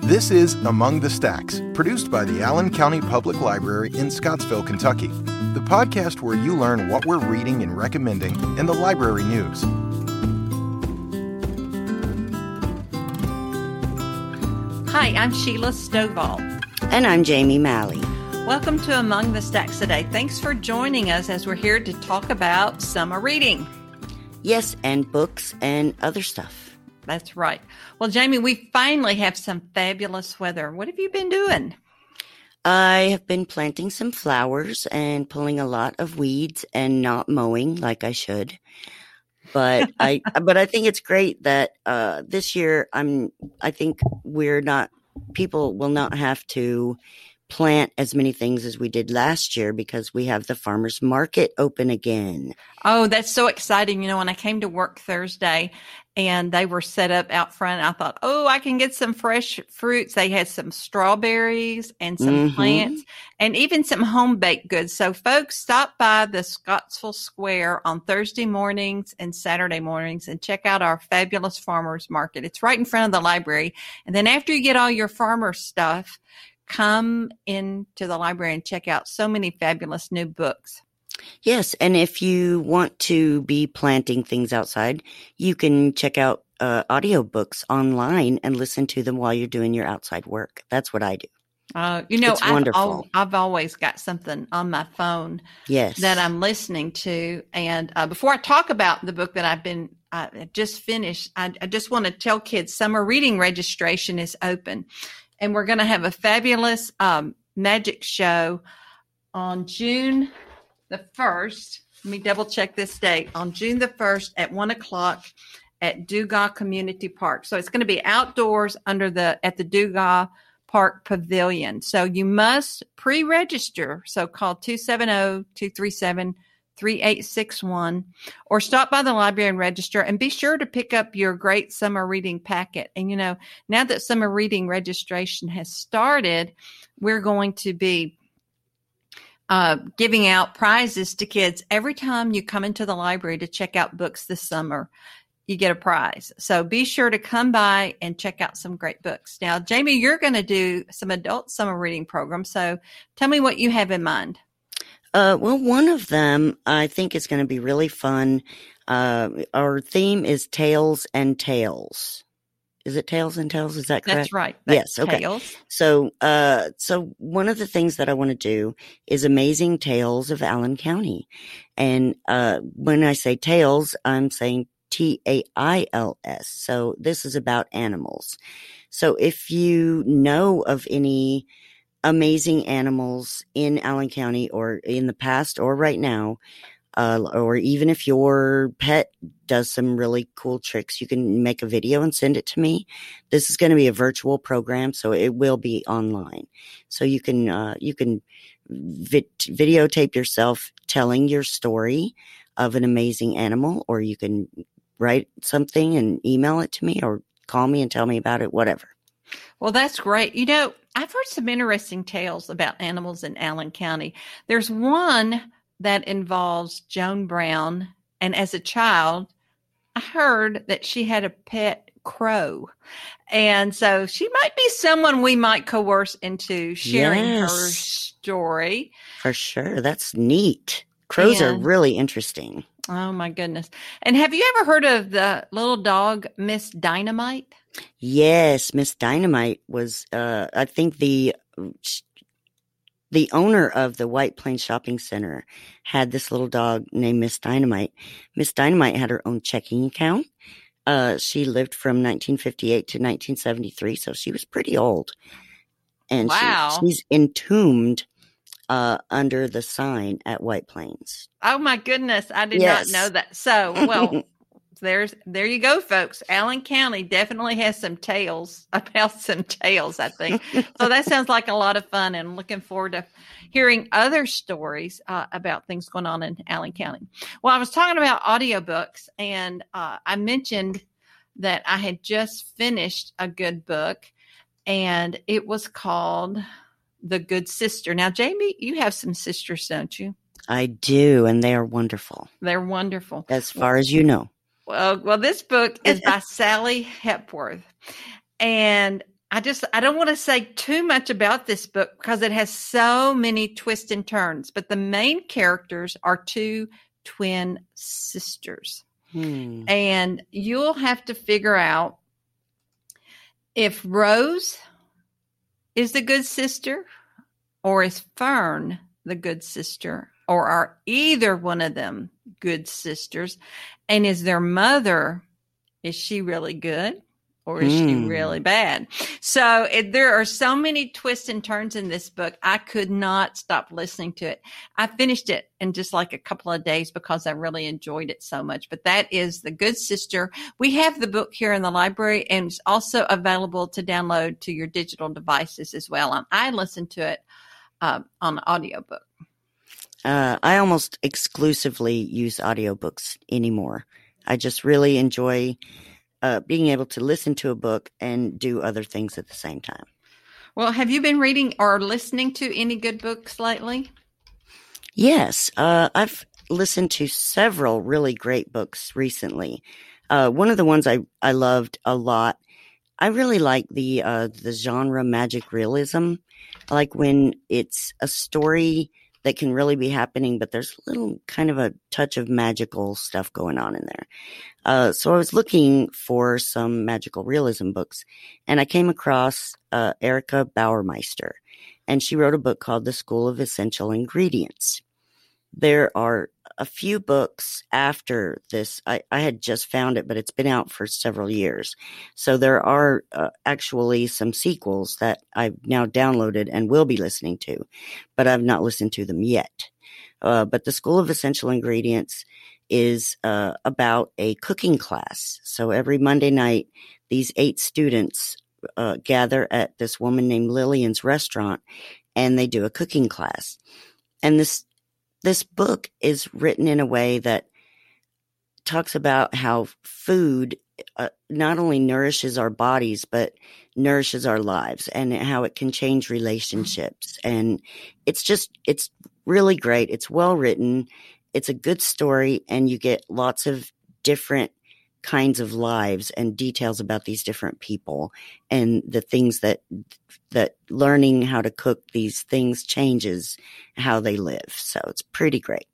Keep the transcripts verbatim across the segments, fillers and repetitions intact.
This is Among the Stacks, produced by the Allen County Public Library in Scottsville, Kentucky, the podcast where you learn what we're reading and recommending in the library news. Hi, I'm Sheila Stovall. And I'm Jamie Malley. Welcome to Among the Stacks today. Thanks for joining us as we're here to talk about summer reading. Yes, and books and other stuff. That's right. Well, Jamie, we finally have some fabulous weather. What have you been doing? I have been planting some flowers and pulling a lot of weeds and not mowing like I should. But I but I think it's great that uh, this year I'm I think we're not people will not have to plant as many things as we did last year because we have the farmers market open again. Oh, that's so exciting. You know, when I came to work Thursday and they were set up out front, I thought, oh, I can get some fresh fruits. They had some strawberries and some Mm-hmm. plants and even some home baked goods. So folks, stop by the Scottsville Square on Thursday mornings and Saturday mornings and check out our fabulous farmers market. It's right in front of the library. And then after you get all your farmer stuff, come into the library and check out so many fabulous new books. Yes, and if you want to be planting things outside, you can check out uh, audiobooks online and listen to them while you're doing your outside work. That's what I do. Uh, you know, It's I've, wonderful. al- I've always got something on my phone Yes. that I'm listening to. And uh, before I talk about the book that I've been uh, just finished, I, I just want to tell kids summer reading registration is open. And we're going to have a fabulous um, magic show on June the first. Let me double check this date. On June the first at one o'clock at Dugas Community Park. So it's going to be outdoors under the at the Dugas Park Pavilion. So you must pre-register. So call two seven zero, two three seven, three eight six one or stop by the library and register, and be sure to pick up your great summer reading packet. And, you know, now that summer reading registration has started, we're going to be uh, giving out prizes to kids. Every time you come into the library to check out books this summer, you get a prize. So be sure to come by and check out some great books. Now, Jamie, you're going to do some adult summer reading programs. So tell me what you have in mind. Uh, well, one of them I think is going to be really fun. Uh, our theme is Tales and Tales. Is it Tales and Tales? Is that correct? That's right. That's yes. Okay. Tales. So, uh, so one of the things that I want to do is Amazing Tales of Allen County. And, uh, when I say tales, I'm saying T A I L S. So this is about animals. So if you know of any amazing animals in Allen County or in the past or right now, uh, or even if your pet does some really cool tricks, you can make a video and send it to me. This is going to be a virtual program, so it will be online. So you can, uh, you can vi- videotape yourself telling your story of an amazing animal, or you can write something and email it to me or call me and tell me about it, whatever. Well, that's great. You know, I've heard some interesting tales about animals in Allen County. There's one that involves Joan Brown. And as a child, I heard that she had a pet crow. And so she might be someone we might coerce into sharing Yes. her story. For sure. That's neat. Crows are And- really interesting. Oh, my goodness. And have you ever heard of the little dog, Miss Dynamite? Yes, Miss Dynamite was, uh, I think the, the owner of the White Plains Shopping Center had this little dog named Miss Dynamite. Miss Dynamite had her own checking account. Uh, she lived from nineteen fifty-eight to nineteen seventy-three, so she was pretty old. And Wow. she, she's entombed, uh, under the sign at White Plains. Oh, my goodness. I did Yes. not know that. So, well, there's there you go, folks. Allen County definitely has some tales about some tales, I think. So that sounds like a lot of fun, and looking forward to hearing other stories uh, about things going on in Allen County. Well, I was talking about audiobooks, and uh, I mentioned that I had just finished a good book, and it was called The Good Sister. Now, Jamie, you have some sisters, don't you? I do, and they are wonderful, They're wonderful. as far as you know. Well, well, this book is by Sally Hepworth, and I just, I don't want to say too much about this book because it has so many twists and turns, but the main characters are two twin sisters. Hmm. And you'll have to figure out if Rose is the good sister or is Fern the good sister, or are either one of them good sisters? And is their mother, is she really good? Or is mm. she really bad? So it, there are so many twists and turns in this book. I could not stop listening to it. I finished it in just like a couple of days because I really enjoyed it so much. But that is The Good Sister. We have the book here in the library, and it's also available to download to your digital devices as well. And I listened to it uh, on audiobook. Uh, I almost exclusively use audiobooks anymore. I just really enjoy Uh, being able to listen to a book and do other things at the same time. Well, have you been reading or listening to any good books lately? Yes, uh, I've listened to several really great books recently. Uh, one of the ones I, I loved a lot, I really like the uh, the genre magic realism. I like when it's a story that can really be happening, but there's a little kind of a touch of magical stuff going on in there. Uh, so I was looking for some magical realism books, and I came across uh, Erica Bauermeister, and she wrote a book called The School of Essential Ingredients. There are a few books after this. I, I had just found it, but it's been out for several years. So there are uh, actually some sequels that I've now downloaded and will be listening to, but I've not listened to them yet. Uh, but the School of Essential Ingredients is uh, about a cooking class. So every Monday night, these eight students uh, gather at this woman named Lillian's restaurant, and they do a cooking class. And this This book is written in a way that talks about how food uh, not only nourishes our bodies, but nourishes our lives, and how it can change relationships. And it's just, it's really great. It's well written. It's a good story, and you get lots of different kinds of lives and details about these different people and the things that that learning how to cook these things changes how they live. So it's pretty great.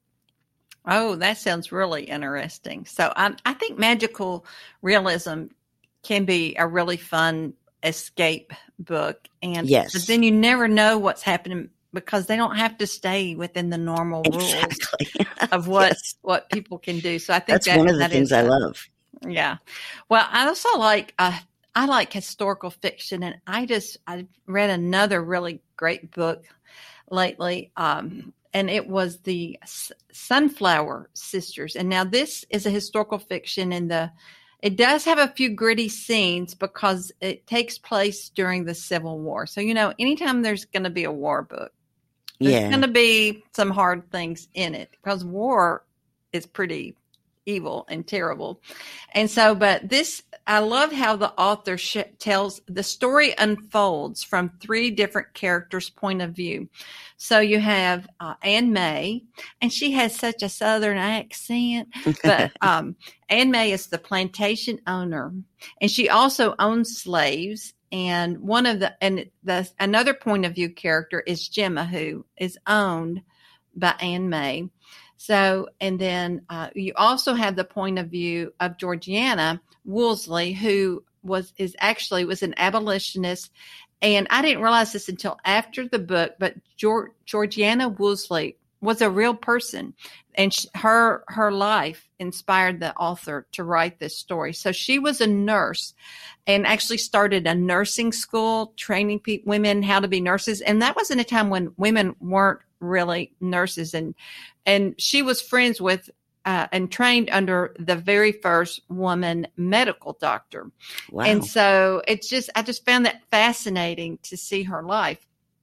Oh, that sounds really interesting. So I, I think magical realism can be a really fun escape book. And yes. But then you never know what's happening because they don't have to stay within the normal rules exactly. of what, yes. what people can do. So I think that's that, one of the that things is, I uh, love. Yeah. Well, I also like, uh, I like historical fiction, and I just, I read another really great book lately. Um, and it was the S- Sunflower Sisters. And now this is a historical fiction, and the, it does have a few gritty scenes because it takes place during the Civil War. So, you know, anytime there's going to be a war book, there's yeah. going to be some hard things in it because war is pretty evil and terrible. And so, but this, I love how the author sh- tells the story unfolds from three different characters' point of view. So you have uh, Anne May, and she has such a Southern accent, but um, Anne May is the plantation owner, and she also owns slaves. And one of the, and the, another point of view character is Gemma, who is owned by Anne May. So, and then uh, you also have the point of view of Georgiana Woolsey, who was, is actually was an abolitionist. And I didn't realize this until after the book, but Georg, Georgiana Woolsey was a real person, and she, her, her life inspired the author to write this story. So she was a nurse and actually started a nursing school, training pe- women how to be nurses. And that was in a time when women weren't really nurses. And, and she was friends with, uh, and trained under the very first woman medical doctor. Wow. And so it's just, I just found that fascinating to see her life.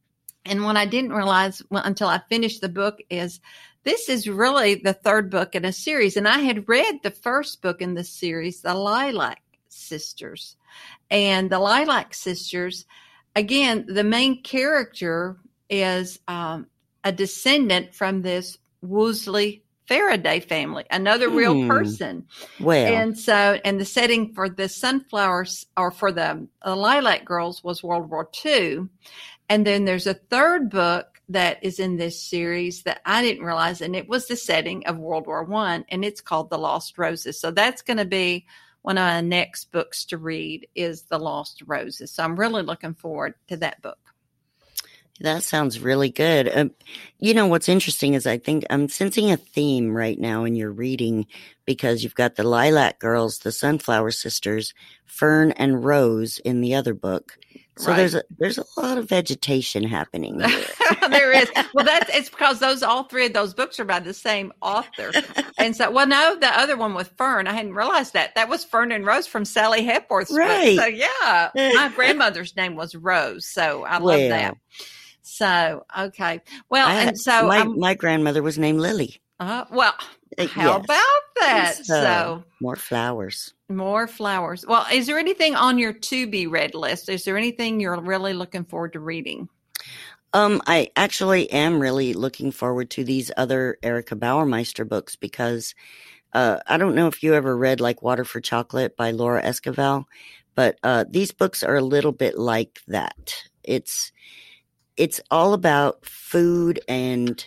And what I didn't realize well, until I finished the book is this is really the third book in a series. And I had read the first book in the series, The Lilac Sisters. And the Lilac Sisters, again, the main character is um, a descendant from this Woolsey Faraday family, another real Hmm. person. Well, And so, and the setting for the Sunflowers or for the uh, Lilac Girls was World War Two. And then there's a third book that is in this series that I didn't realize, and it was the setting of World War One, and it's called The Lost Roses. So that's going to be one of my next books to read is The Lost Roses. So I'm really looking forward to that book. that sounds really good. Um, you know, what's interesting is I think I'm sensing a theme right now in your reading because you've got the Lilac Girls, the Sunflower Sisters, Fern and Rose in the other book. So Right. there's a, there's a lot of vegetation happening here. There is. Well, that's it's because those all three of those books are by the same author. And so, well, no, the other one with Fern, I hadn't realized that. That was Fern and Rose from Sally Hepworth's Right. book. So, yeah, my grandmother's name was Rose. So I love Well, that. So, okay. Well, I had- and so, my, um, my grandmother was named Lily. uh, well, Uh, how yes. about that? So, So, more flowers. more flowers. Well, is there anything on your to be read list? Is there anything you're really looking forward to reading? Um, I actually am really looking forward to these other Erica Bauermeister books because uh, I don't know if you ever read like Water for Chocolate by Laura Esquivel, but uh, these books are a little bit like that. It's it's all about food and,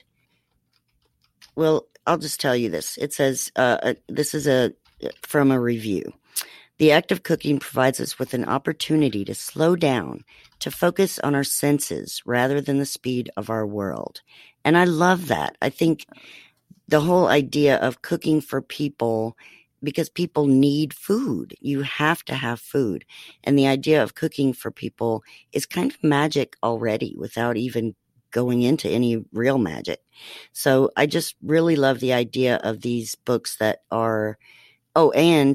well, I'll just tell you this. It says, uh, uh, this is a from a review. The act of cooking provides us with an opportunity to slow down, to focus on our senses rather than the speed of our world. And I love that. I think the whole idea of cooking for people, because people need food. You have to have food. And the idea of cooking for people is kind of magic already without even going into any real magic. So I just really love the idea of these books that are, oh, and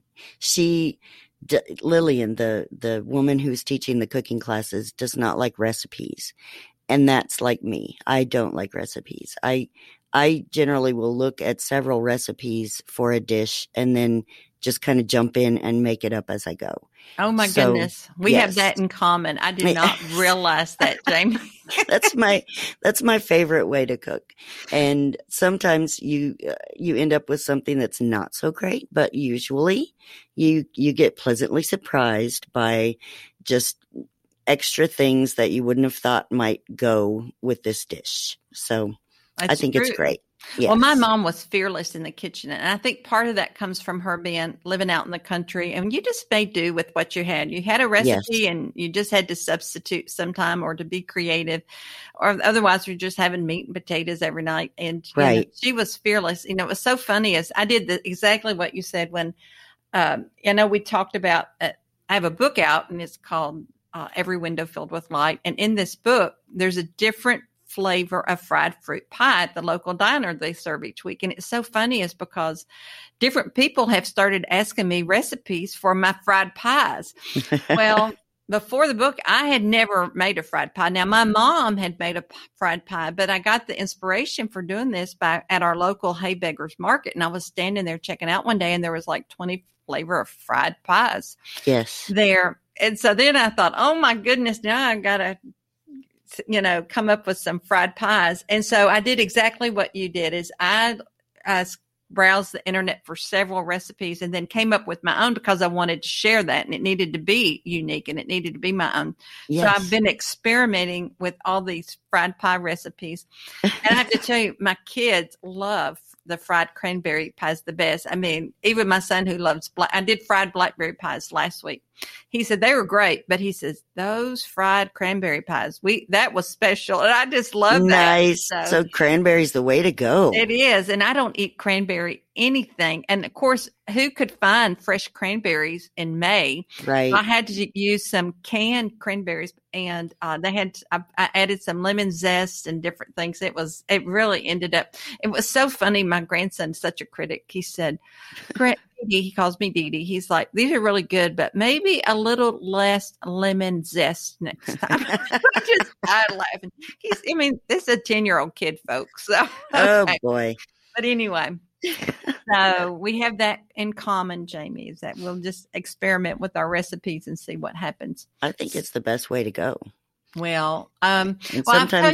she, D- Lillian, the, the woman who's teaching the cooking classes, does not like recipes. And that's like me. I don't like recipes. I, I generally will look at several recipes for a dish and then just kind of jump in and make it up as I go. Oh my So, goodness. We yes. have that in common. I did not realize that, Jamie. that's my that's my favorite way to cook. And sometimes you uh, you end up with something that's not so great, but usually you you get pleasantly surprised by just extra things that you wouldn't have thought might go with this dish. So That's I think true. it's great. Yes. Well, my mom was fearless in the kitchen. And I think part of that comes from her being living out in the country. And you just made do with what you had. You had a recipe Yes. and you just had to substitute sometime or to be creative. Or otherwise, you're just having meat and potatoes every night. And you know, Right. she was fearless. You know, it was so funny as I did the, exactly what you said when, um, you know, we talked about, uh, I have a book out and it's called uh, Every Window Filled with Light. And in this book, there's a different flavor of fried fruit pie at the local diner they serve each week. And it's so funny is because different people have started asking me recipes for my fried pies. Well, before the book, I had never made a fried pie. Now, my mom had made a p- fried pie, but I got the inspiration for doing this by at our local Hay Beggars Market. And I was standing there checking out one day and there was like twenty flavor of fried pies Yes. there. And so then I thought, oh my goodness, now I got to, you know, come up with some fried pies. And so I did exactly what you did is I, I browsed the internet for several recipes and then came up with my own because I wanted to share that and it needed to be unique and it needed to be my own. Yes. So I've been experimenting with all these fried pie recipes. And I have to tell you, my kids love the fried cranberry pies the best. I mean, even my son who loves black, I did fried blackberry pies last week. He said they were great, but he says those fried cranberry pies, we that was special, and I just love that. Nice. So, So cranberry's the way to go. it is, and I don't eat cranberry anything. And of course, who could find fresh cranberries in May? Right. I had to use some canned cranberries, and uh, they had I, I added some lemon zest and different things. It was it really ended up. It was so funny. My grandson's such a critic. He said, "Gra- Dee Dee," he calls me Dee Dee. He's like, "These are really good, but maybe a little less lemon zest next time." I just died laughing. He's, I mean, this is a ten year old kid, folks. So, Oh okay. boy. But anyway. So we have that in common, Jamie, is that we'll just experiment with our recipes and see what happens. I think it's the best way to go. Well, um, And well, I'll tell sometimes you,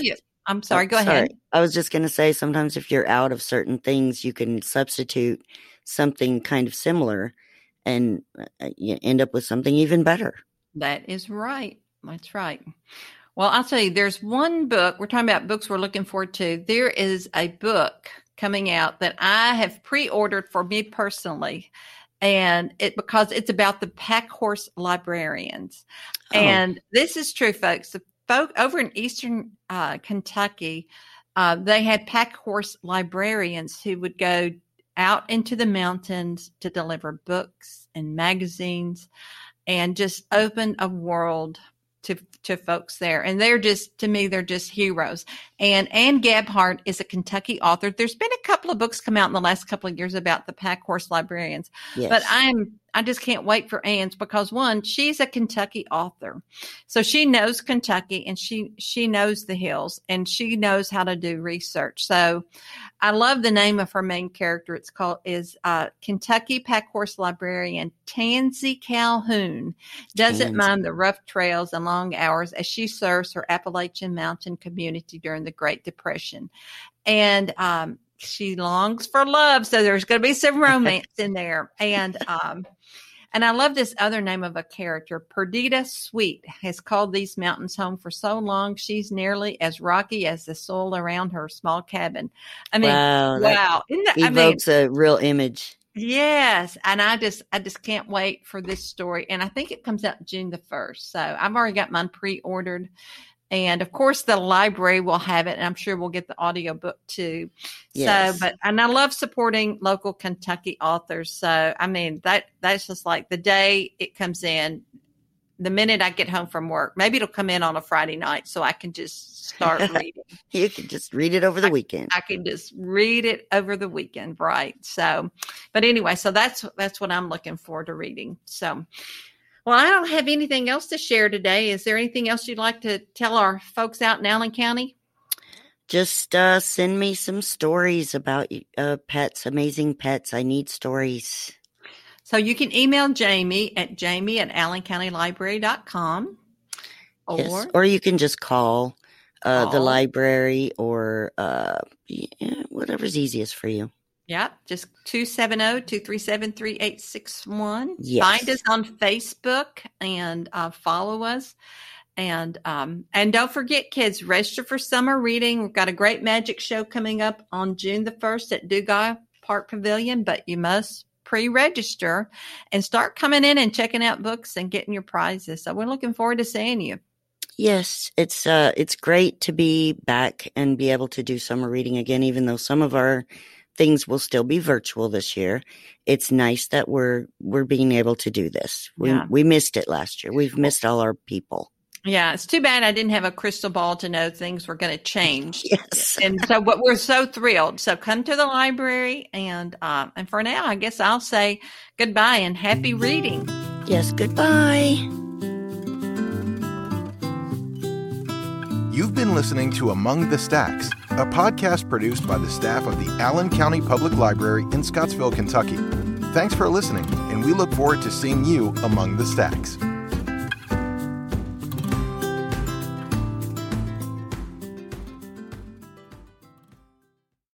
I'm sorry, Oh, go sorry. ahead. I was just going to say sometimes if you're out of certain things, you can substitute something kind of similar and uh, you end up with something even better. That is right. That's right. Well, I'll tell you, there's one book. We're talking about books we're looking forward to. There is a book coming out that I have pre-ordered for me personally. And it because it's about the pack horse librarians. Oh. And this is true, folks. The folk over in Eastern uh, Kentucky, uh, they had pack horse librarians who would go out into the mountains to deliver books and magazines and just open a world to to folks there. And they're just, to me, they're just heroes. And Ann Gabhart is a Kentucky author. There's been a couple of books come out in the last couple of years about the pack horse librarians. Yes. But I'm I just can't wait for Ann's because, one, she's a Kentucky author. So she knows Kentucky and she she knows the hills and she knows how to do research. So I love the name of her main character. It's called is uh, Kentucky Pack Horse Librarian Tansy Calhoun. Doesn't Tansy. mind the rough trails and long hours as she serves her Appalachian Mountain community during the Great Depression. And um, she longs for love. So there's going to be some romance in there. And um, and I love this other name of a character. Perdita Sweet has called these mountains home for so long. She's nearly as rocky as the soil around her small cabin. I mean, Wow, that wow. Isn't that, I mean, evokes a real image. yes. And I just, I just can't wait for this story. And I think it comes out June the first. So I've already got mine pre-ordered. And of course the library will have it. And I'm sure we'll get the audio book too. Yes. So, but, and I love supporting local Kentucky authors. So, I mean, that, that's just like the day it comes in, the minute I get home from work, maybe it'll come in on a Friday night so I can just start reading. You can just read it over the I, weekend. I can just read it over the weekend. Right. So, but anyway, so that's, that's what I'm looking forward to reading. So, well, I don't have anything else to share today. Is there anything else you'd like to tell our folks out in Allen County? Just uh, send me some stories about uh, pets, amazing pets. I need stories. So you can email Jamie at jamie at allen county library dot com. Or, Yes. Or you can just call, uh, Call. the library or uh, yeah, whatever's easiest for you. yeah, just two seven zero, two three seven, three eight six one. Yes. Find us on Facebook and uh, follow us. And um, and don't forget, kids, register for summer reading. We've got a great magic show coming up on June the first at Dugai Park Pavilion, but you must pre-register and start coming in and checking out books and getting your prizes. So we're looking forward to seeing you. Yes, it's uh, it's great to be back and be able to do summer reading again, even though some of our things will still be virtual this year. It's nice that we're we're being able to do this. We Yeah. we missed it last year. We've missed all our people. Yeah, it's too bad I didn't have a crystal ball to know things were going to change. Yes. And so, but we're so thrilled. So come to the library, and um, and for now, I guess I'll say goodbye and happy reading. Yes, goodbye. You've been listening to Among the Stacks, a podcast produced by the staff of the Allen County Public Library in Scottsville, Kentucky. Thanks for listening, and we look forward to seeing you among the stacks.